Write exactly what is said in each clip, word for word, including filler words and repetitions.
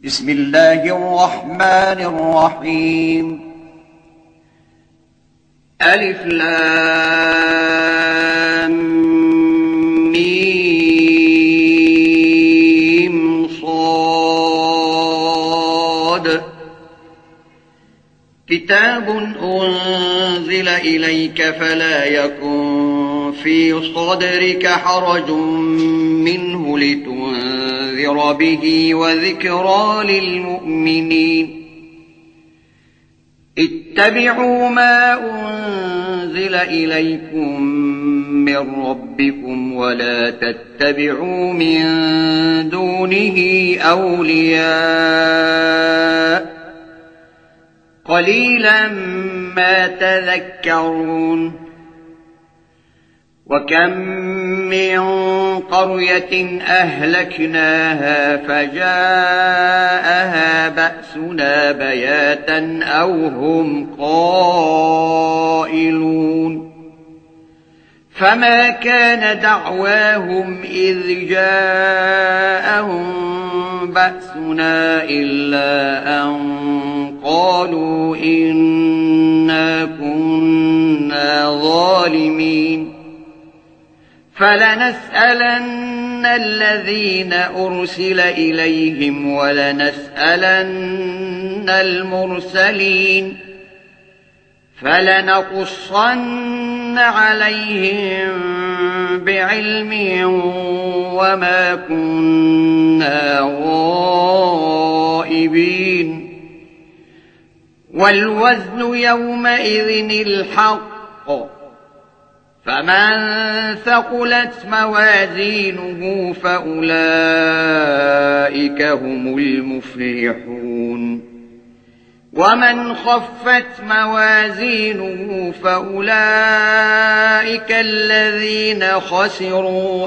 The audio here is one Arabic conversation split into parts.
بسم الله الرحمن الرحيم. ألف لام ميم صاد. كتاب أنزل إليك فلا يكن في صدرك حرج منه لتنذر به وذكرى للمؤمنين. اتبعوا ما أنزل إليكم من ربكم ولا تتبعوا من دونه أولياء قليلا ما تذكرون. وكم من قرية أهلكناها فجاءها بأسنا بياتا أو هم قائلون. فما كان دعواهم إذ جاءهم بأسنا إلا أن قالوا إنا كنا ظالمين. فلنسألن الذين أرسل إليهم ولنسألن المرسلين فلنقصن عليهم بعلم وما كنا غائبين. والوزن يومئذ الحق فمن ثقلت موازينه فأولئك هم المفلحون. ومن خفت موازينه فأولئك الذين خسروا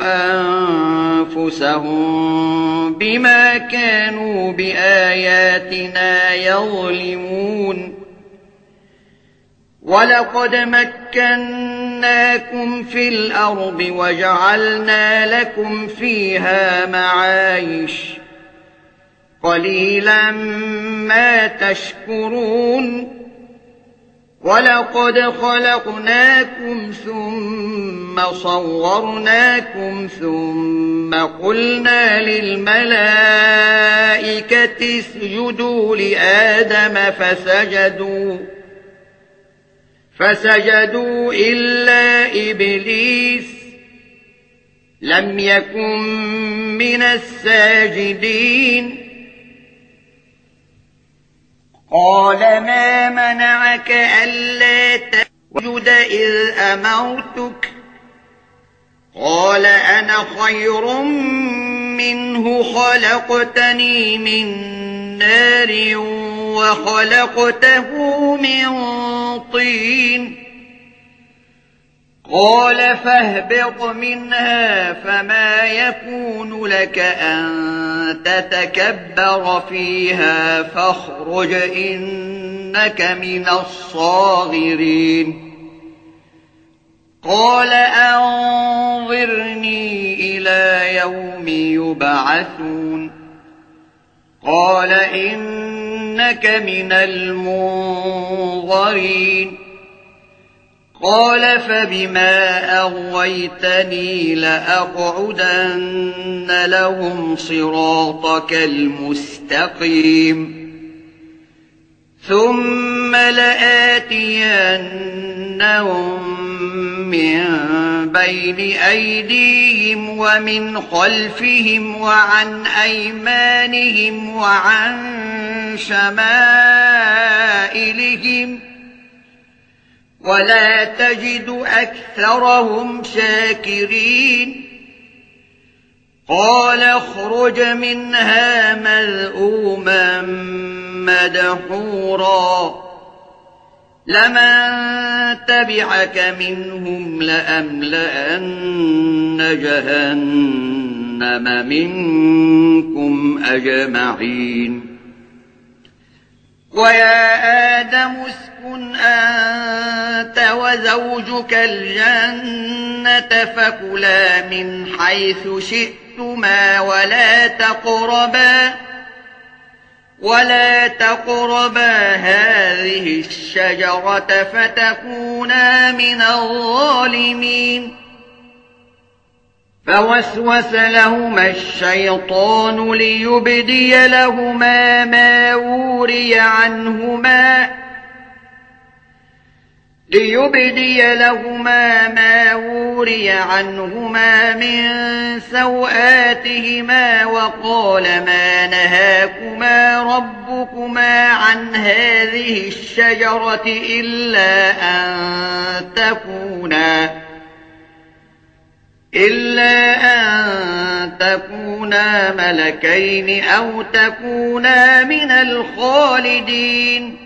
أنفسهم بما كانوا بآياتنا يظلمون. ولقد مكناكم في الأرض وجعلنا لكم فيها معايش قليلا ما تشكرون. ولقد خلقناكم ثم صورناكم ثم قلنا للملائكة اسجدوا لآدم فسجدوا فسجدوا إلا إبليس لم يكن من الساجدين. قال ما منعك ألا تسجد إذ أمرتك؟ قال أنا خير منه خلقتني من نار وخلقته من طين. قال فاهبط منها فما يكون لك أن تتكبر فيها فاخرج إنك من الصاغرين. قال أنظرني إلى يوم يبعثون. قال إنك من المنظرين. قال فبما أغويتني لأقعدن لهم صراطك المستقيم ثم لآتينهم من بين أيديهم ومن خلفهم وعن أيمانهم وعن شمائلهم ولا تجد أكثرهم شاكرين. قال اخرج منها مذءوما مدحورا لمن تبعك منهم لأملأن جهنم منكم أجمعين. ويا آدم اسكن أنت وزوجك الجنة فكلا من حيث شئتما ولا تقربا ولا تقربا هذه الشجرة فتكونا من الظالمين. فوسوس لهما الشيطان ليبدي لهما ما وري عنهما ليبدي لهما ما وري عنهما من سوآتهما وقال ما نهاكما ربكما عن هذه الشجرة إلا أن تكونا إلا أن تكونا ملكين أو تكونا من الخالدين.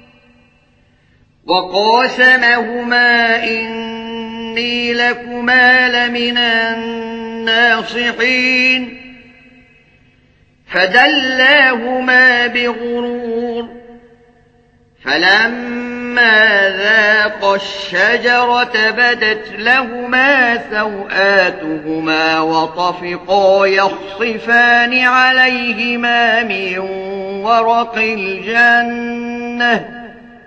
وقاسمهما إني لكما لمن الناصحين فدلاهما بغرور فلما ذاقا الشجرة بدت لهما سوآتهما وطفقا يخصفان عليهما من ورق الجنة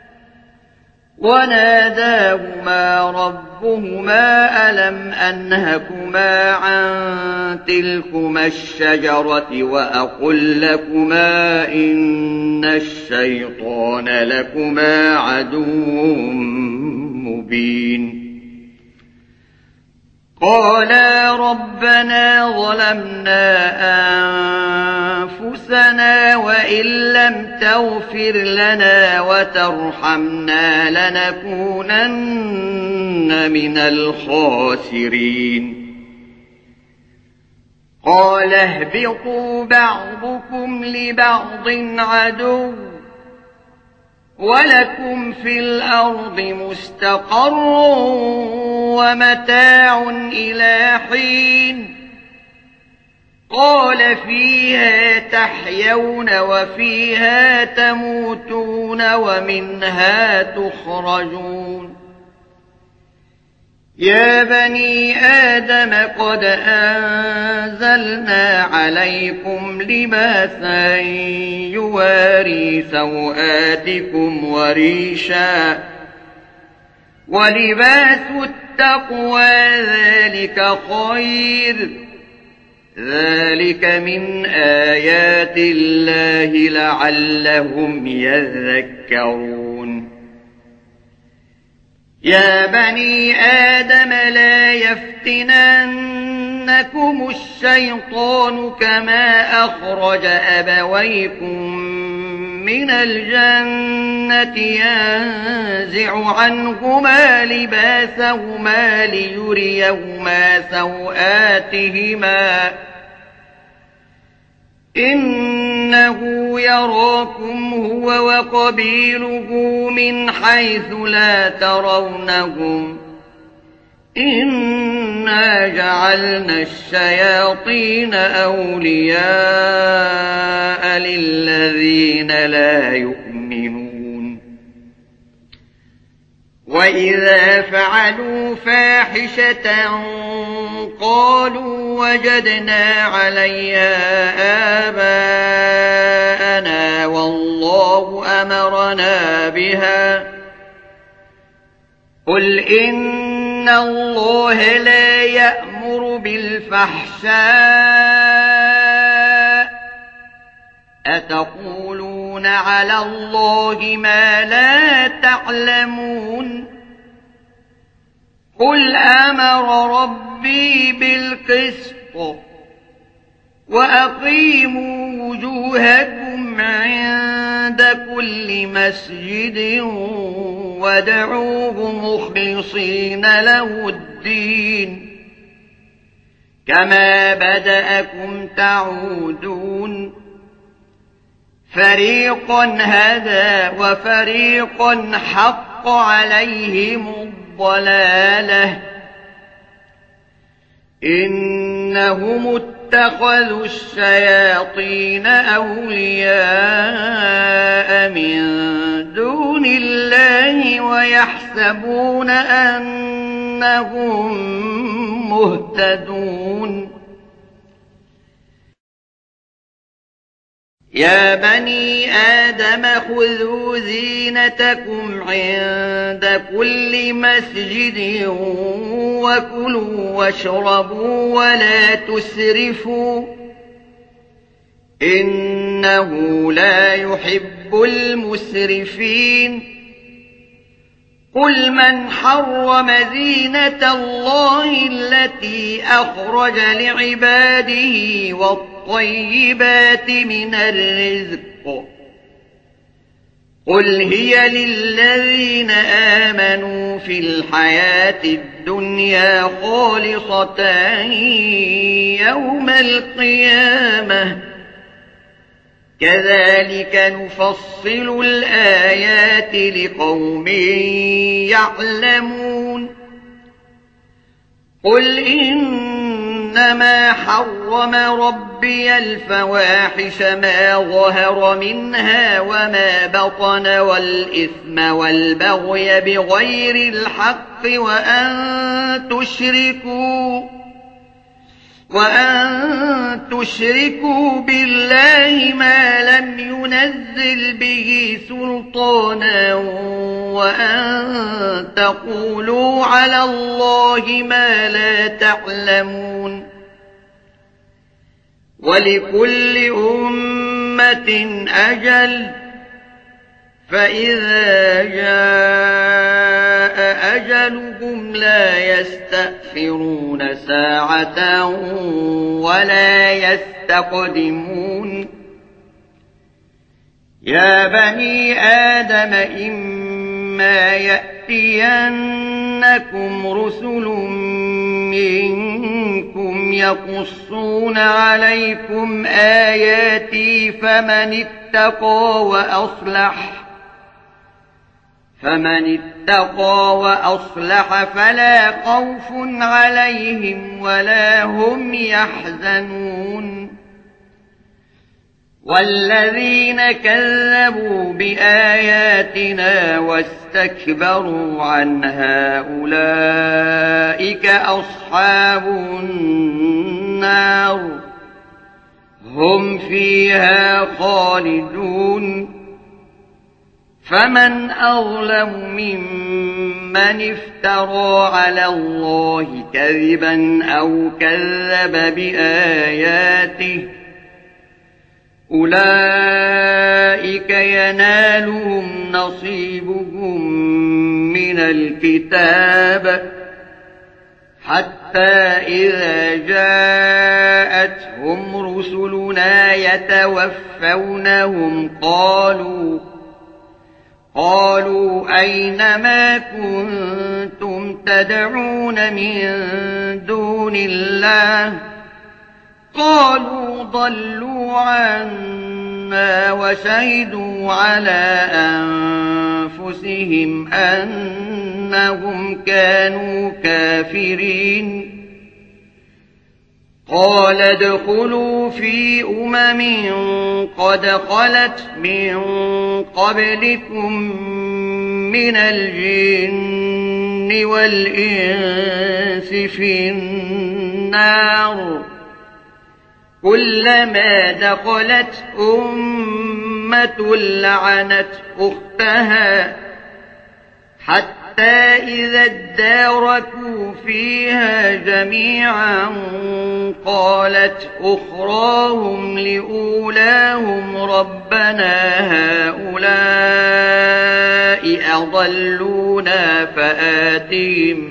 وناداهما ربهما ألم أنهكما عن تلكما الشجرة وأقل لكما إن الشيطان لكما عدو مبين. قالا ربنا ظلمنا أنفسنا وإن لم تغفر لنا وترحمنا لنكونن من الخاسرين. قال اهبطوا بعضكم لبعض عدو ولكم في الأرض مستقر ومتاع إلى حين. قال فيها تحيون وفيها تموتون ومنها تخرجون. يا بني آدم قد أنزلنا عليكم لباسا يواري سوآتكم وريشا ولباس التقوى ذلك خير ذلك من آيات الله لعلهم يذكرون. يا بني آدم لا يفتننكم الشيطان كما أخرج أبويكم من الجنة ينزع عنهما لباسهما ليريهما سوآتهما إنه يراكم هو وقبيله من حيث لا ترونهم إنا جعلنا الشياطين أولياء للذين لا يؤمنون. وإذا فعلوا فاحشة قالوا وجدنا عليها آباءنا والله أمرنا بها قل إن الله لا يأمر بالفحشاء أتقولون على الله ما لا تعلمون. قل أمر ربي بالقسط وأقيموا وجوهكم عند كل مسجد وادعوه مخلصين له الدين كما بدأكم تعودون. فريقا هدى وفريقا حق عليهم الضلالة إنهم اتخذوا الشياطين أولياء من دون الله ويحسبون أنهم مهتدون. يا بني آدم خذوا زينتكم عند كل مسجد وكلوا واشربوا ولا تسرفوا إنه لا يحب المسرفين قل من حرم زينة الله التي أخرج لعباده والطيبات من الرزق قل هي للذين آمنوا في الحياة الدنيا خالصة يوم القيامة كذلك نفصل الآيات لقوم يعلمون قل إنما حرم ربي الفواحش ما ظهر منها وما بطن والإثم والبغي بغير الحق وأن تشركوا وأن تشركوا بالله ما لم ينزل به سلطانا وأن تقولوا على الله ما لا تعلمون ولكل أمة أجل فإذا جاء أجلهم لا يستأخرون ساعة ولا يستقدمون يا بني آدم إما يأتينكم رسل منكم يقصون عليكم آياتي فمن اتقى وأصلح فمن اتقى وأصلح فلا خوف عليهم ولا هم يحزنون والذين كذبوا بآياتنا واستكبروا عنها أولئك أصحاب النار هم فيها خالدون فمن أظلم ممن افترى على الله كذبا أو كذب بآياته أولئك ينالهم نصيبهم من الكتاب حتى إذا جاءتهم رسلنا يتوفونهم قالوا قالوا أين ما كنتم تدعون من دون الله قالوا ضلوا عنا وشهدوا على أنفسهم أنهم كانوا كافرين قال ادخلوا في أمم قد خلت من قبلكم من الجن والإنس في النار كلما دخلت أمة لعنت أختها حتى إذا اداركوا فيها جميعا قالت أخراهم لأولاهم ربنا هؤلاء أضلونا فآتهم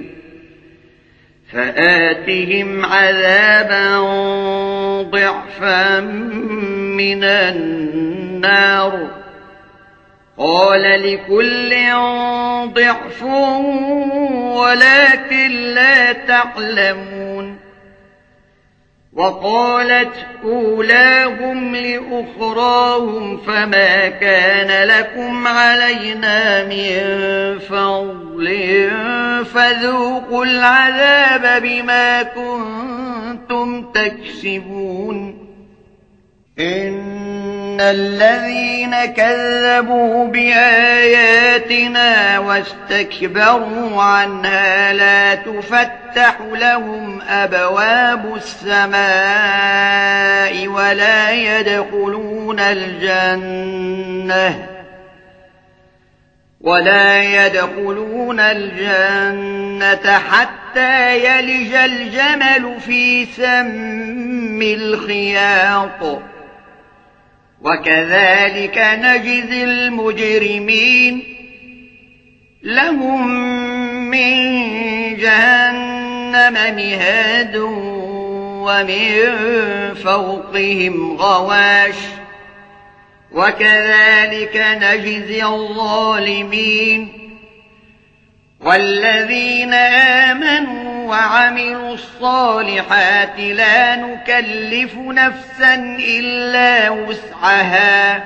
فآتهم عذابا ضعفا من النار قال لكل ضعف ولكن لا تعلمون وقالت أولاهم لأخراهم فما كان لكم علينا من فضل فذوقوا العذاب بما كنتم تكسبون إن الذين كذبوا بآياتنا واستكبروا عنها لا تفتح تفتح لهم أبواب السماء ولا يدخلون الجنة ولا يدخلون الجنة حتى يلج الجمل في سم الخياط وكذلك نجزي المجرمين لهم من جهنم مهاد ومن فوقهم غواش وكذلك نجزي الظالمين والذين آمنوا وعملوا الصالحات لا نكلف نفسا إلا وسعها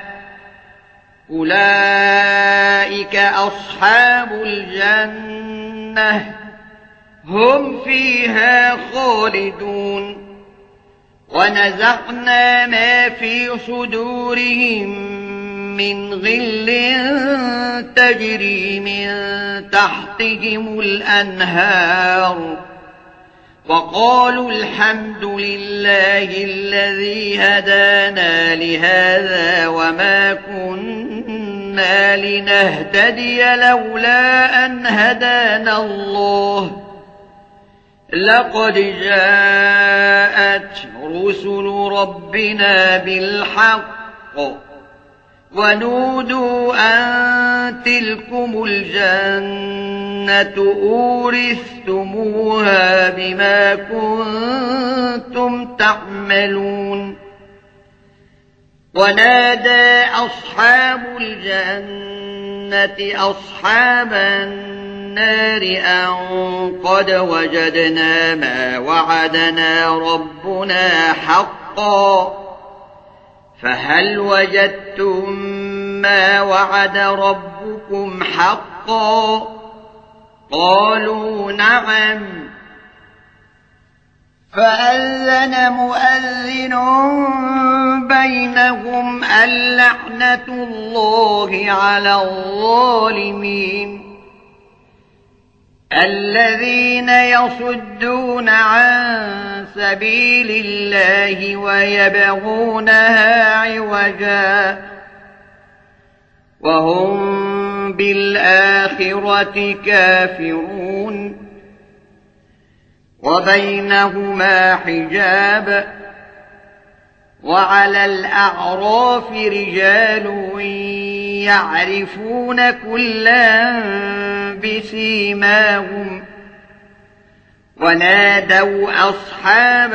أولئك أصحاب الجنة هم فيها خالدون ونزعنا ما في صدورهم من غل تجري من تحتهم الأنهار وقالوا الحمد لله الذي هدانا لهذا وما كنا لنهتدي لولا أن هدانا الله لقد جاءت رسل ربنا بالحق ونودوا أن تلكم الجنة أورثتموها بما كنتم تعملون ونادى أصحاب الجنة أصحاب النار أن قد وجدنا ما وعدنا ربنا حقا فهل وجدتم ما وعد ربكم حقا قالوا نعم فأذن مؤذن بينهم اللعنة الله على الظالمين الذين يصدون عن سبيل الله ويبغونها عوجا وهم بالآخرة كافرون وبينهما حجاب وعلى الأعراف رجال يعرفون كلا بسيماهم ونادوا أصحاب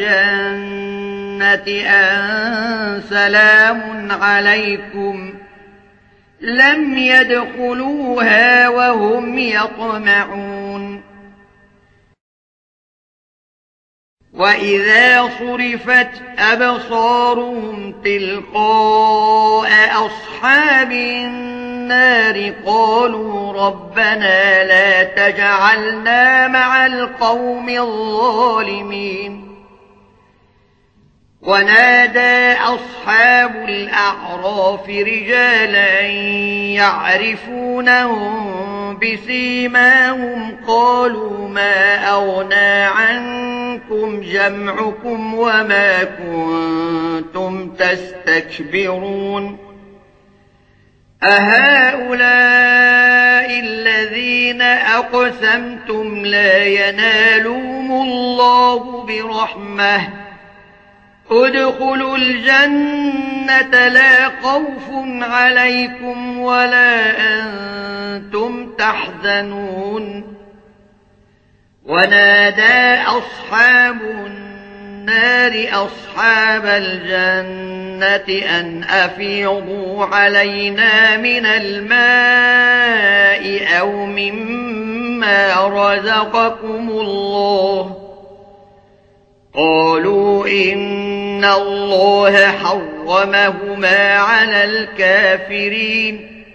الجنة أن سلام عليكم لم يدخلوها وهم يطمعون وإذا صرفت أبصارهم تلقاء أصحاب النار قالوا ربنا لا تجعلنا مع القوم الظالمين ونادى أصحاب الأعراف رجالا يعرفونهم بسيماهم قالوا ما أغنى عنكم جمعكم وما كنتم تستكبرون أهؤلاء الذين أقسمتم لا ينالهم الله برحمة ادخلوا الجنة لا خوف عليكم ولا أنتم تحزنون ونادى أصحاب النار أصحاب الجنة أن أفيضوا علينا من الماء أو مما رزقكم الله قالوا إن الله حرمهما على الكافرين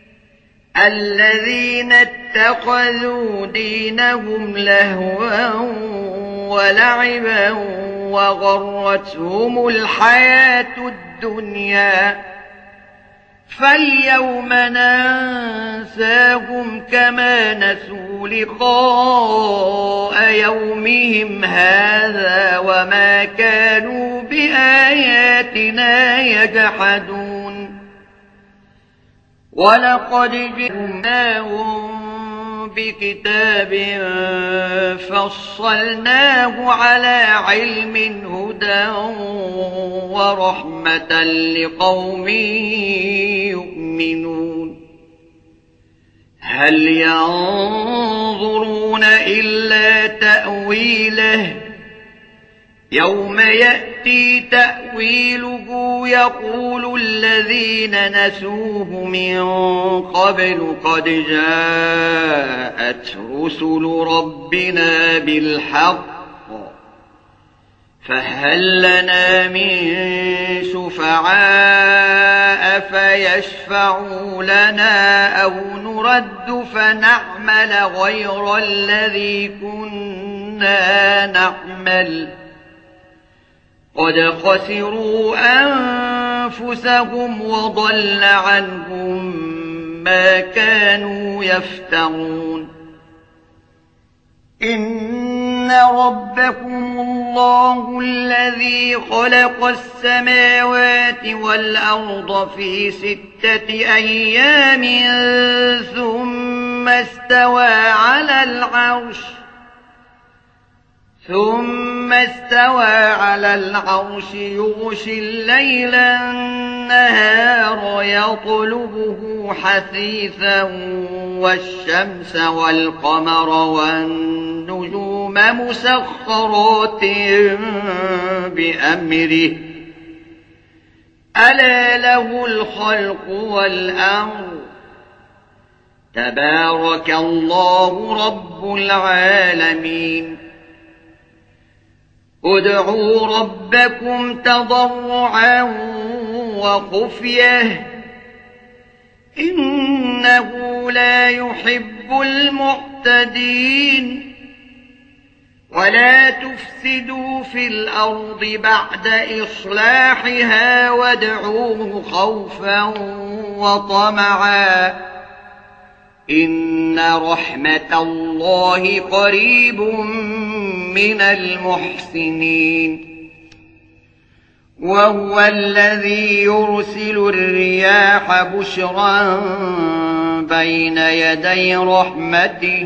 الذين اتخذوا دينهم لهوا ولعبا وغرتهم الحياة الدنيا فاليوم ننساهم كما نسوا لقاء يومهم هذا وما كانوا بآياتنا يجحدون ولقد جئناهم بكتاب فصلناه على علم هدى ورحمة لقوم يؤمنون هل ينظرون إلا تأويله يوم يأتي تأويله يقول الذين نسوه من قبل قد جاءت رسل ربنا بالحق فهل لنا من شفعاء فيشفعوا لنا أو نرد فنعمل غير الذي كنا نعمل قد خسروا أنفسهم وضل عنهم ما كانوا يفترون إن ربكم الله الذي خلق السماوات والأرض في ستة أيام ثم استوى على العرش ثم استوى على العرش يغشي الليل النهار يطلبه حثيثا والشمس والقمر والنجوم مسخرات بأمره ألا له الخلق والأمر تبارك الله رب العالمين ادعوا ربكم تضرعا وخفية إنه لا يحب المعتدين ولا تفسدوا في الأرض بعد إصلاحها وادعوه خوفا وطمعا إن رحمة الله قريب من المحسنين وهو الذي يرسل الرياح بشرا بين يدي رحمته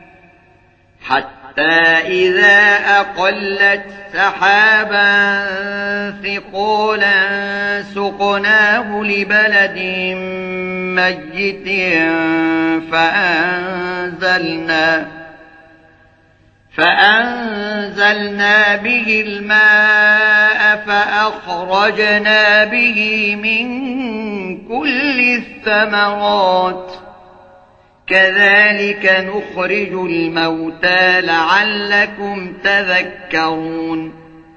حتى إذا أقلت سحابا ثقالا سقناه لبلد ميت فأنزلنا فأنزلنا به الماء فأخرجنا به من كل الثمرات كذلك نخرج الموتى لعلكم تذكرون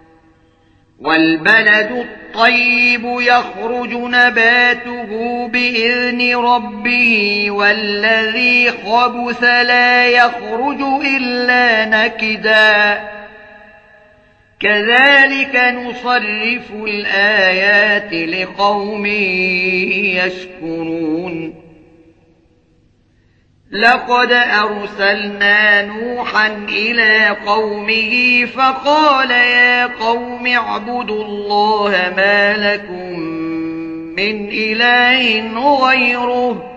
والبلد الطيب يخرج نباته بإذن ربه والذي خبث لا يخرج إلا نكدا كذلك نصرف الآيات لقوم يشكرون لقد أرسلنا نوحا إلى قومه فقال يا قوم اعبدوا الله ما لكم من إله غيره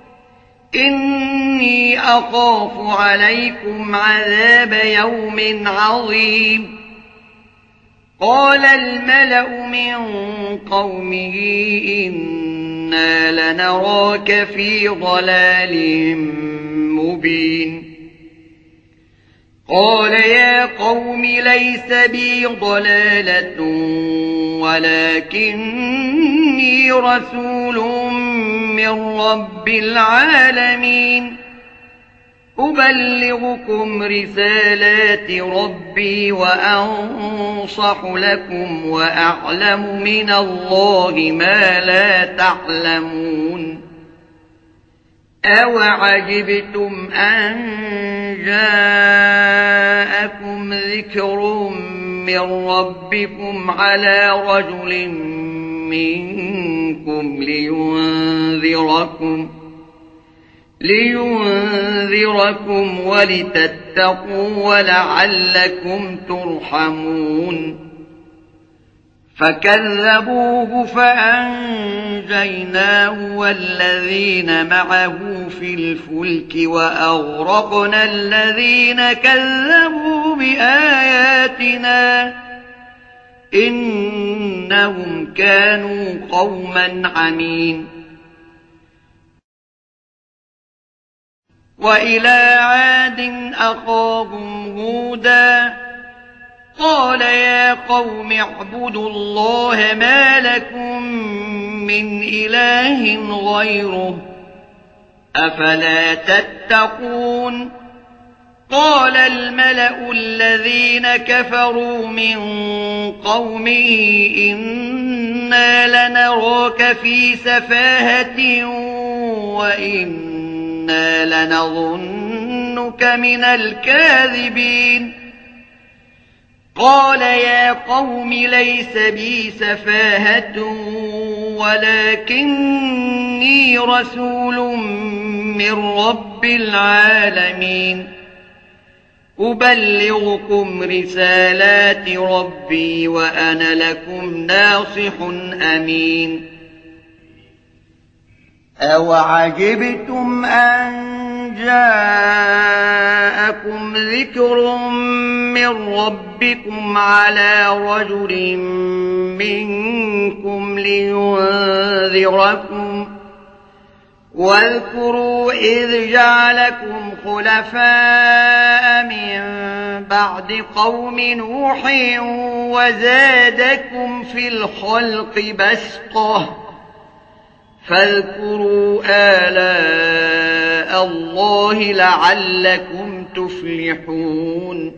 إني أخاف عليكم عذاب يوم عظيم قال الملأ من قومه إنا لنراك في ضلال مبين قال يا قوم ليس بي ضلالة ولكني رسول من رب العالمين أبلغكم رسالات ربي وأنصح لكم وأعلم من الله ما لا تعلمون أوعجبتم أن جاءكم ذكر من ربكم على رجل منكم لينذركم لينذركم لينذركم ولتتقوا ولعلكم ترحمون فكذبوه فأنجيناه والذين معه في الفلك وأغرقنا الذين كذبوا بآياتنا إنهم كانوا قوما عمين وإلى عاد أخاهم هودا قال يا قوم اعبدوا الله ما لكم من إله غيره أفلا تتقون قال الملأ الذين كفروا من قومه إنا لنراك في سفاهة وإنا لنظنك من الكاذبين قال يا قوم ليس بي سفاهة ولكني رسول من رب العالمين أبلغكم رسالات ربي وأنا لكم ناصح أمين أوعجبتم أن جاءكم ذكر من ربكم على رجل منكم لينذركم واذكروا إذ جعلكم خلفاء من بعد قوم نوح وزادكم في الخلق بسطة فاذكروا آلاء الله لعلكم تفلحون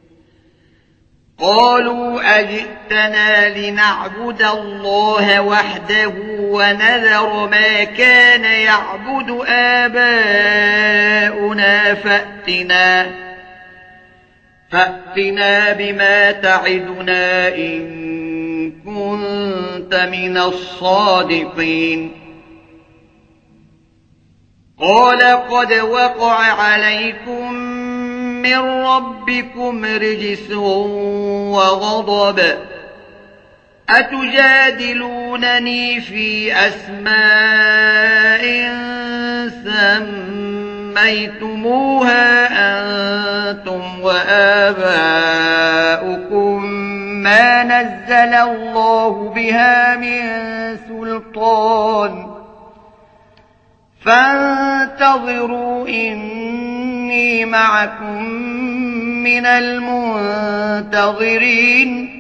قالوا أجئتنا لنعبد الله وحده ونذر ما كان يعبد آباؤنا فأتنا فأتنا بما تعدنا إن كنت من الصادقين قال قد وقع عليكم من ربكم رجس وغضب أتجادلونني في أسماء سميتموها أنتم وآباؤكم ما نزل الله بها من سلطان فانتظروا إني معكم من المنتظرين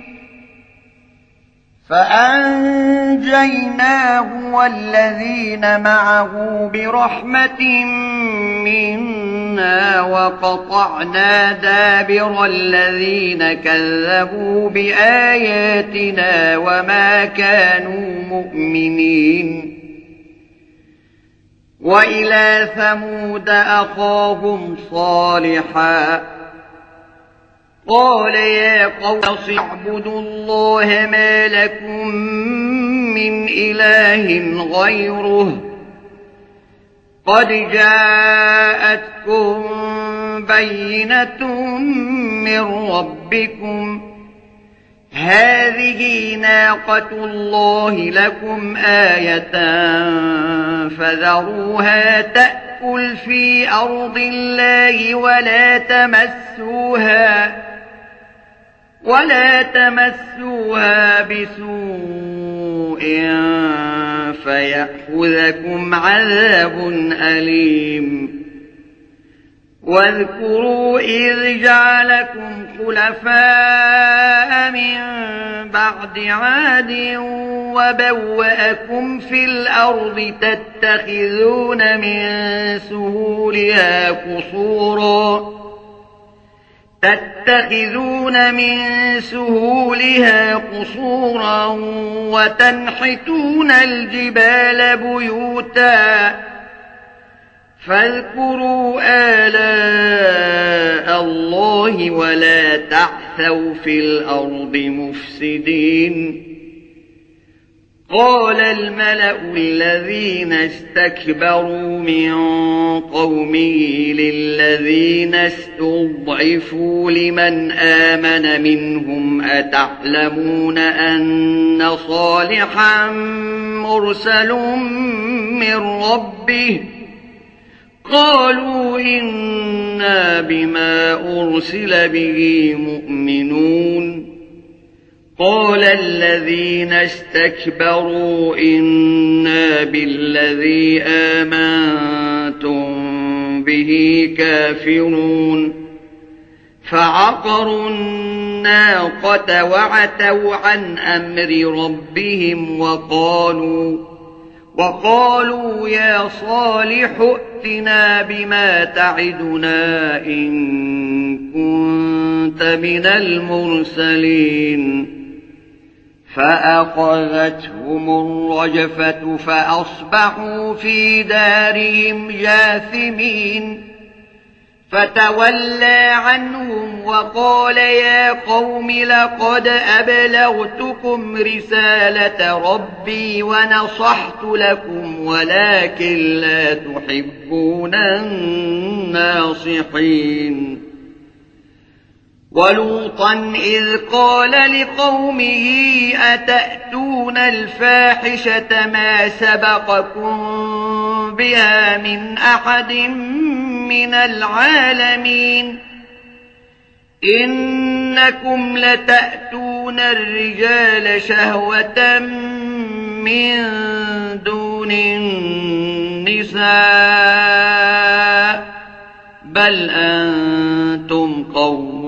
فأنجيناه والذين معه برحمة منا وقطعنا دابر الذين كذبوا بآياتنا وما كانوا مؤمنين وإلى ثمود أخاهم صالحا قال يا قوم اعبدوا الله ما لكم من إله غيره قد جاءتكم بينة من ربكم هذه ناقة الله لكم آية فذروها تأكل في أرض الله ولا تمسوها ولا تمسوها بسوء فيأخذكم عذاب أليم واذكروا إذ جعلكم خلفاء من بعد عاد وبوأكم في الأرض تتخذون من سهولها قصورا تتخذون من سهولها قصورا وتنحتون الجبال بيوتا فاذكروا آلاء الله ولا تعثوا في الأرض مفسدين قال الملأ الذين استكبروا من قومه للذين استضعفوا لمن آمن منهم أتعلمون أن صالحا مرسل من ربه قالوا إنا بما أرسل به مؤمنون قال الذين استكبروا إنا بالذي آمنتم به كافرون فعقروا الناقة وعتوا عن أمر ربهم وقالوا وقالوا يا صالح ائتنا بما تعدنا إن كنت من المرسلين فأخذتهم الرجفة فأصبحوا في دارهم جاثمين فتولى عنهم وقال يا قوم لقد أبلغتكم رسالة ربي ونصحت لكم ولكن لا تحبون الناصحين ولوطا إذ قال لقومه أتأتون الفاحشة ما سبقكم بها من أحد من العالمين إنكم لتأتون الرجال شهوة من دون النساء بل أنتم قوم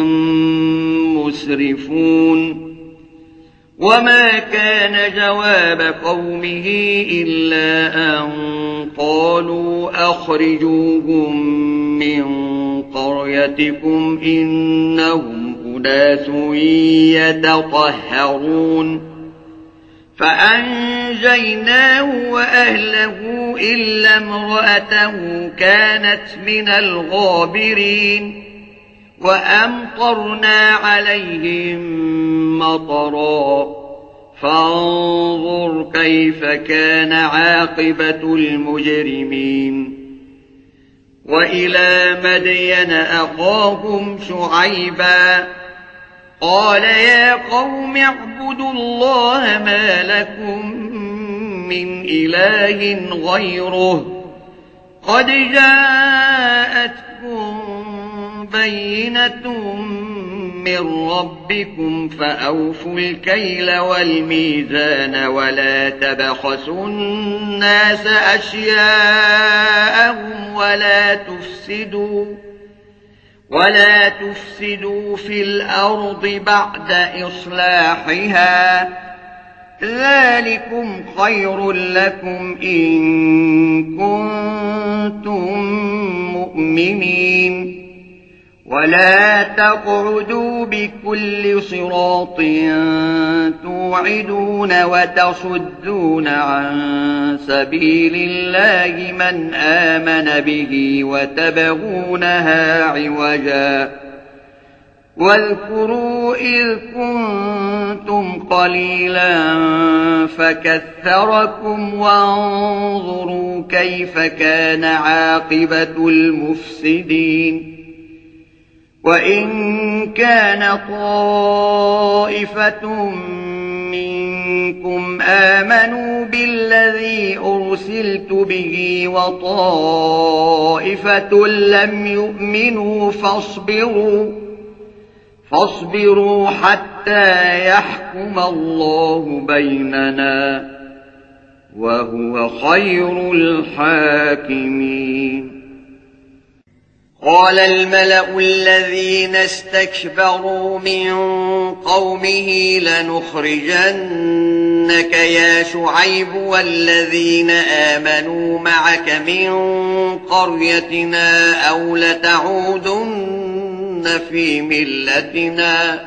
مسرفون وما كان جواب قومه إلا أن قالوا أخرجوهم من قريتكم إنهم أناس يتطهرون فأنجيناه وأهله إلا امرأته كانت من الغابرين وأمطرنا عليهم مطرا فانظر كيف كان عاقبة المجرمين وإلى مدين أخاهم شعيبا قال يا قوم اعبدوا الله ما لكم من إله غيره قد جاءتكم بينة من ربكم فأوفوا الكيل والميزان ولا تبخسوا الناس أشياءهم ولا تفسدوا ولا تفسدوا في الأرض بعد إصلاحها ذلكم خير لكم إن كنتم مؤمنين ولا تقعدوا بكل صراط توعدون وتصدون عن سبيل الله من آمن به وتبغونها عوجا واذكروا إذ كنتم قليلا فكثركم وانظروا كيف كان عاقبة المفسدين وإن كان طائفة منكم آمنوا بالذي أرسلت به وطائفة لم يؤمنوا فاصبروا فاصبروا حتى يحكم الله بيننا وهو خير الحاكمين قال الملأ الذين استكبروا من قومه لنخرجنك يا شعيب والذين آمنوا معك من قريتنا أو لتعودن في ملتنا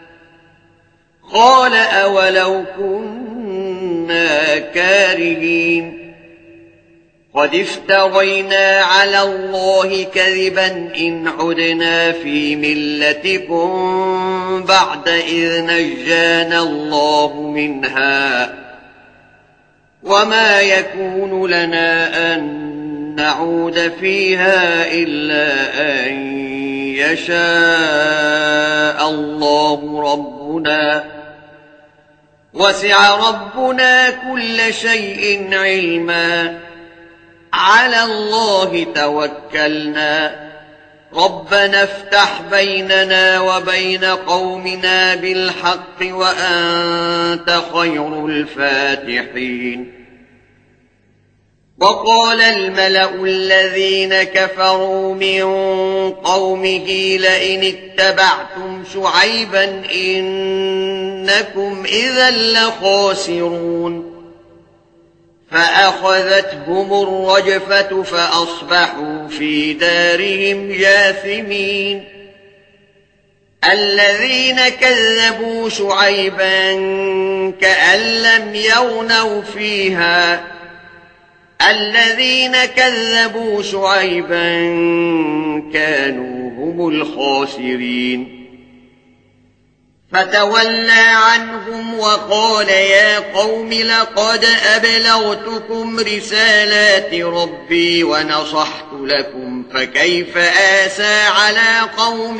قال أولو كنا كارهين قد افترينا على الله كذبا إن عدنا في ملتكم بعد إذ نجانا الله منها وما يكون لنا أن نعود فيها إلا أن يشاء الله ربنا وسع ربنا كل شيء علما على الله توكلنا ربنا افتح بيننا وبين قومنا بالحق وأنت خير الفاتحين. وقال الملأ الذين كفروا من قومه لئن اتبعتم شعيبا إنكم إذا لخاسرون فأخذتهم الرجفة فأصبحوا في دارهم جاثمين. الذين كذبوا شعيبا كأن لم يغنوا فيها الذين كذبوا شعيبا كانوا هم الخاسرين. فتولى عنهم وقال يا قوم لقد أبلغتكم رسالات ربي ونصحت لكم فكيف آسى على قوم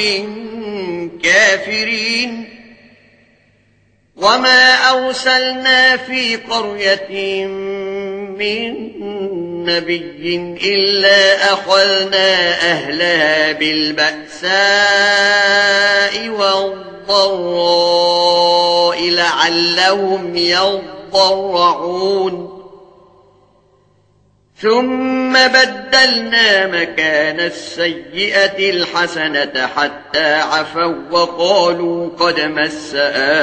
كافرين. وما أرسلنا في قرية من نبي إلا أخذنا أهلها بالبأساء والضراء لعلهم يضرعون ثم بدلنا مكان السيئة الحسنة حتى عفوا وقالوا قد مس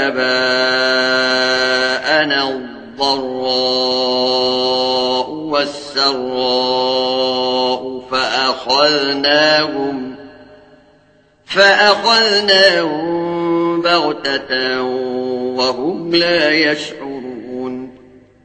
آباءنا الضراء والسراء فأخذناهم فأخذناهم بغتة وهم لا يشعرون.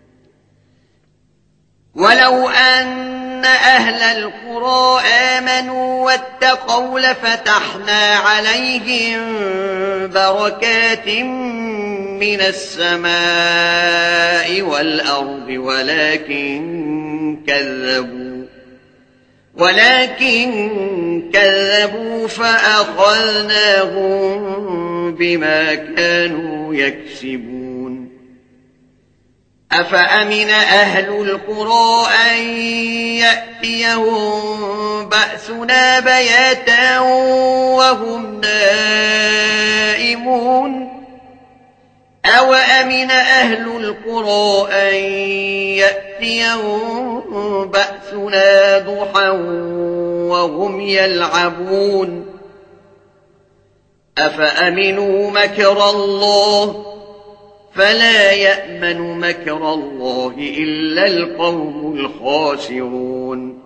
ولو أن أهل القرى آمنوا واتقوا لفتحنا عليهم بركات من السماء والأرض ولكن كذبوا ولكن كذبوا فأخذناهم بما كانوا يكسبون. أفأمن أهل القرى أن يأتيهم بأسنا بياتا وهم نائمون أو أمن أهل القرى أن يأتيهم بأسنا ضحى وهم يلعبون أفأمنوا مكر الله فلا يأمن مكر الله إلا القوم الخاسرون.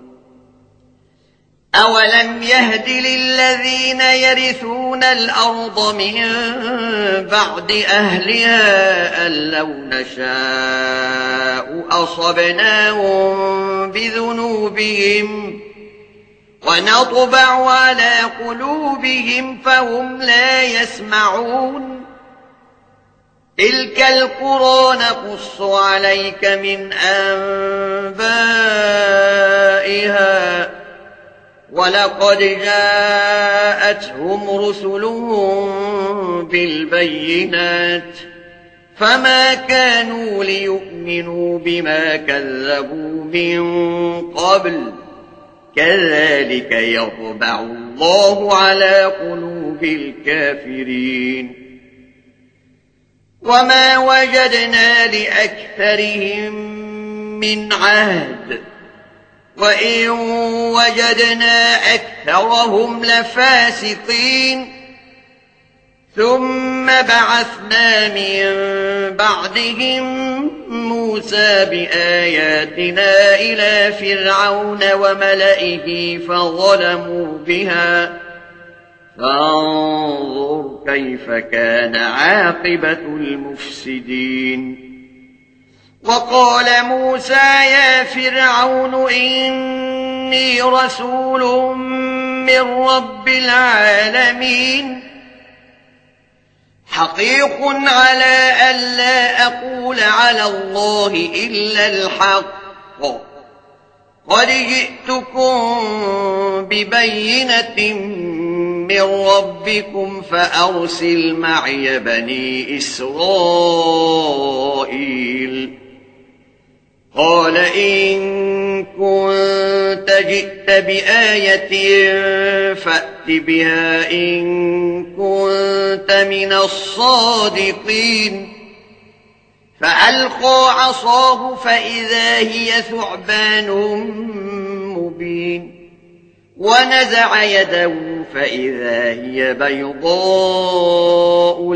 أولم يهد للذين يرثون الأرض من بعد أهلها أن لو نشاء أصبناهم بذنوبهم ونطبع على قلوبهم فهم لا يسمعون. تلك القرى نقص عليك من أنبائها ولقد جاءتهم رسلهم بالبينات فما كانوا ليؤمنوا بما كذبوا من قبل كذلك يطبع الله على قلوب الكافرين. وما وجدنا لأكثرهم من عهد وإن وجدنا أكثرهم لفاسقين. ثم بعثنا من بعدهم موسى بآياتنا إلى فرعون وملئه فظلموا بها فانظر كيف كان عاقبة المفسدين. وقال موسى يا فرعون إني رسول من رب العالمين حقيق على ألا أقول على الله إلا الحق قد جئتكم ببينة من ربكم فأرسل معي بني إسرائيل قال إن كنت جئت بآية فأت بها إن كنت من الصادقين فألقى عصاه فإذا هي ثعبان مبين ونزع يده فإذا هي بيضاء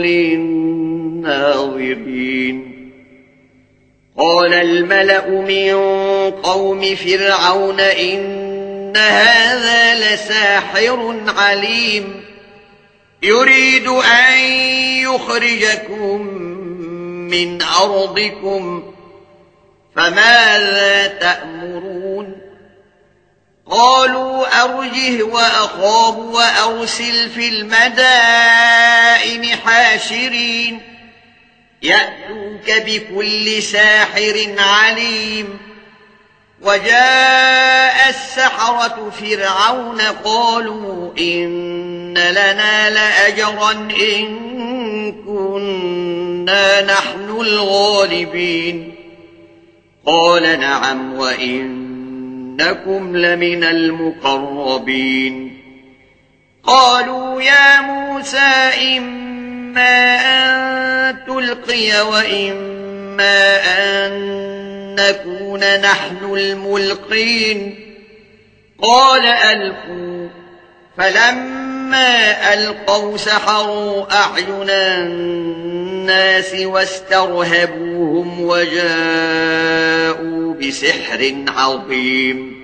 للناظرين قال الملأ من قوم فرعون إن هذا لساحر عليم يريد أن يخرجكم من أرضكم فماذا تأمرون قالوا أرجه وأخاه وأرسل في المدائن حاشرين يأتوك بكل ساحر عليم وجاء السحرة فرعون قالوا إن لنا لأجرا إن كنا نحن الغالبين قال نعم وإنكم لمن المقربين قالوا يا موسى إما أن تلقي وإما أن نكون نحن الملقين قال ألقوا فلما ألقوا سحروا أعين الناس واسترهبوهم وجاءوا بسحر عظيم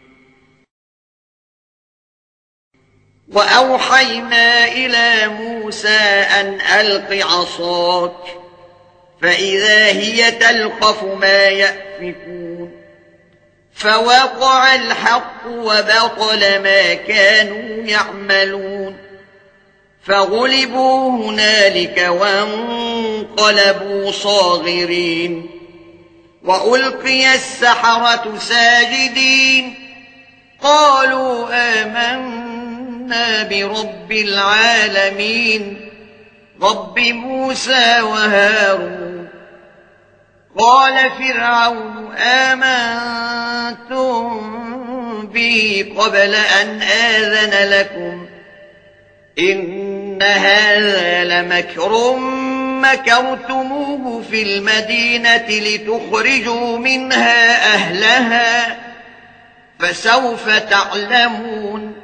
وأوحينا إلى موسى أن ألق عصاك فإذا هي تلقف ما يأفكون فوقع الحق وبطل ما كانوا يعملون فغلبوا هنالك وانقلبوا صاغرين وألقي السحرة ساجدين قالوا آمنا برب العالمين رب موسى وهارون قال فرعون آمنتم به قبل أن آذن لكم إن هذا لمكر مكرتموه في المدينة لتخرجوا منها أهلها فسوف تعلمون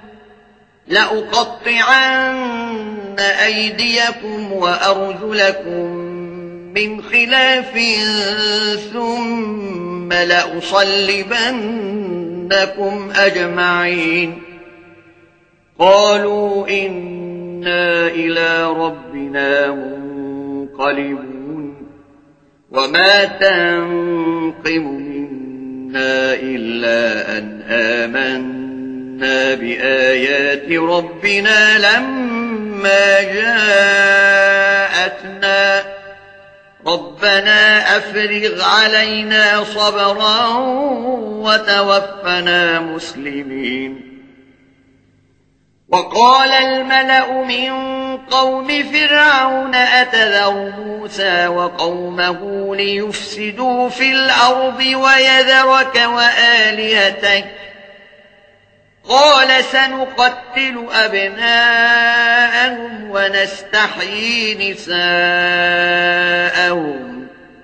لأقطعن أيديكم وأرجلكم من خلاف ثم لأصلبنكم أجمعين قالوا إنا إلى ربنا منقلبون وما تنقم منا إلا أن آمنا بآيات ربنا لما جاءتنا ربنا أفرغ علينا صبرا وتوفنا مسلمين وقال الملأ من قوم فرعون أتذر موسى وقومه ليفسدوا في الأرض ويذرك وآلهتك قال سنقتل أبناءهم ونستحيي نساءهم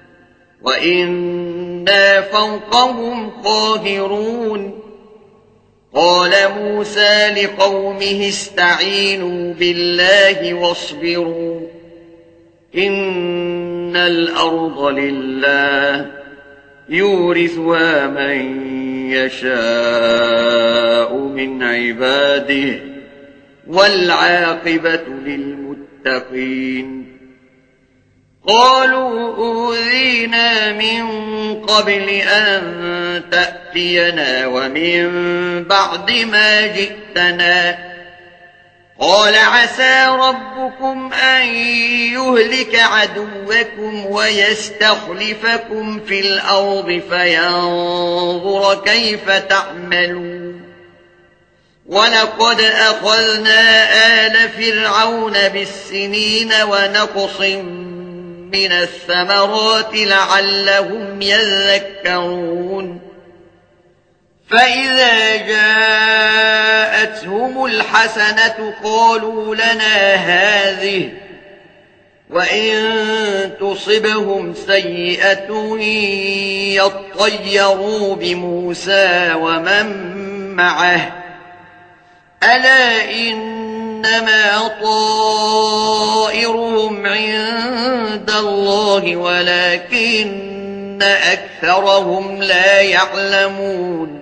وإنا فوقهم قاهرون قال موسى لقومه استعينوا بالله واصبروا إن الأرض لله يورثها من يشاء من عباده والعاقبة للمتقين قالوا أوذينا من قبل أن تأتينا ومن بعد ما جئتنا قال عسى ربكم أن يهلك عدوكم ويستخلفكم في الأرض فينظر كيف تعملون ولقد أخذنا آل فرعون بالسنين ونقص من الثمرات لعلهم يذكرون فإذا جاءتهم الحسنة قالوا لنا هذه وإن تصبهم سيئة يطيروا بموسى ومن معه ألا إنما طائرهم عند الله ولكن أكثرهم لا يعلمون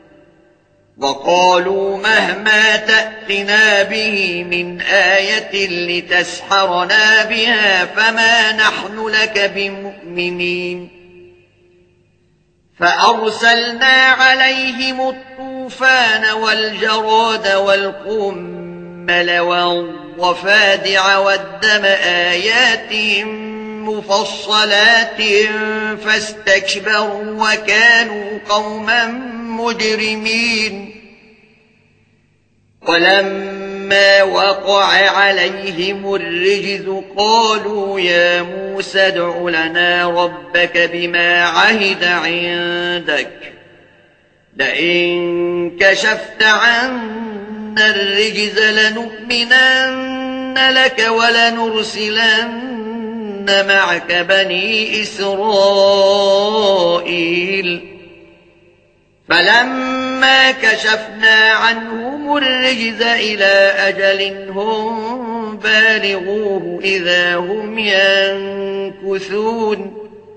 وقالوا مهما تأتنا به من آية لتسحرنا بها فما نحن لك بمؤمنين فأرسلنا عليهم الطوفان والجراد والقمل والضفادع والدم آيات مفصلات فاستكبروا وكانوا قوما مجرمين ولما وقع عليهم الرجز قالوا يا موسى ادع لنا ربك بما عهد عندك لئن كشفت عنا الرجز لنؤمنن لك ولنرسلن معك بني إسرائيل فلما كشفنا عنهم الرجز إلى أجل هم بالغوه إذا هم ينكثون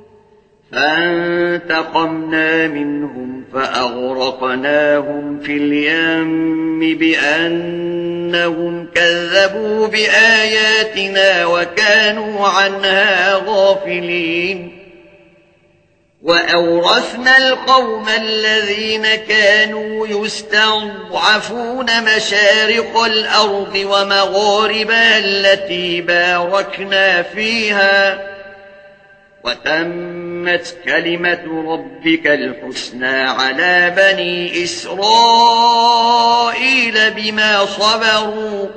فانتقمنا منهم فأغرقناهم في اليم بأنهم كذبوا بآياتنا وكانوا عنها غافلين وأورثنا القوم الذين كانوا يستضعفون مشارق الأرض ومغاربها التي باركنا فيها وتمت كلمة ربك الحسنى على بني إسرائيل بما صبروا